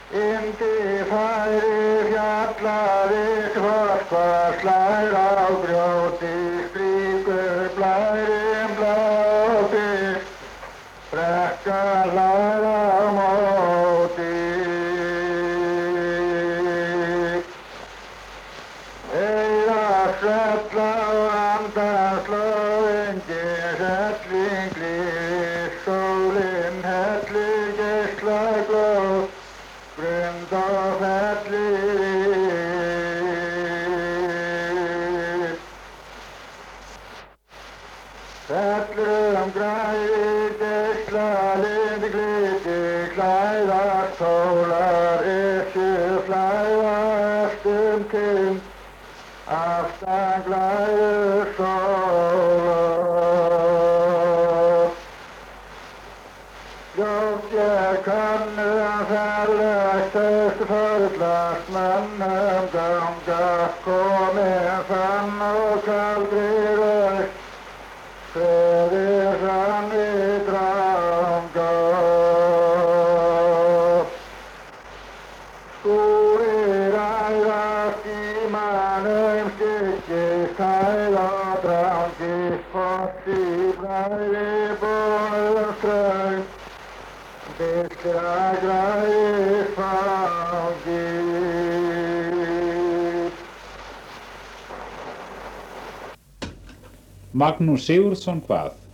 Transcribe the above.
Yndi færi fjallaði svartkvar slær á grjóti, strýkur blærinn bláti, brekka hlær á móti. Heiða svella og andanslóðingi, helling glís, sólinn hellir geislar glóð, grund og fellir. Fellur græðir geisla, lindi gliti, klæðast sólar, esju flæðast kinn, aftan glæður sólar. Ljótt ég kannu ferðast, förlast mönnum ganga, komin fann og kaldri röst, kveðir fram við dranga. Skúrir æðast í mannum styggist, hæða drangist, foss í bræði bónum ströng, byltra græðist fangist. Magnús Sigurðsson hvað?